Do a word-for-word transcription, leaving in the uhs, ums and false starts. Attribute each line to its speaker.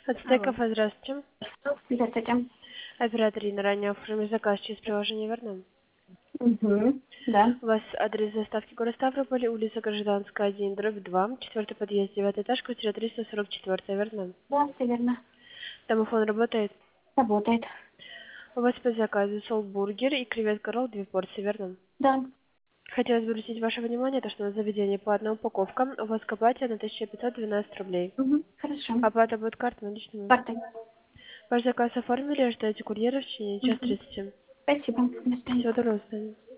Speaker 1: Алло.
Speaker 2: Ацтеков, здравствуйте.
Speaker 1: Здравствуйте.
Speaker 2: Оператор Инна, ранее оформили заказ через приложение верно?
Speaker 1: Угу. Да.
Speaker 2: У вас адрес доставки город Ставрополь, улица Гражданская, один, дробь два, четвертый подъезд, девятый этаж, квартира триста сорок четыре, верно?
Speaker 1: Да, все верно.
Speaker 2: Домофон работает.
Speaker 1: Работает.
Speaker 2: У вас по заказу солбургер и креветка ролл, две порции, верно?
Speaker 1: Да.
Speaker 2: Хотелось бы обратить ваше внимание, то, что на заведение по одной упаковке у вас к оплате на тысяча пятьсот двенадцать рублей.
Speaker 1: Угу. Хорошо.
Speaker 2: Оплата будет картой наличными.
Speaker 1: Картой.
Speaker 2: Ваш заказ оформили, ожидаете курьера в течение час
Speaker 1: Угу.
Speaker 2: тридцати.
Speaker 1: Спасибо. До свидания.
Speaker 2: Всего доброго, до свидания.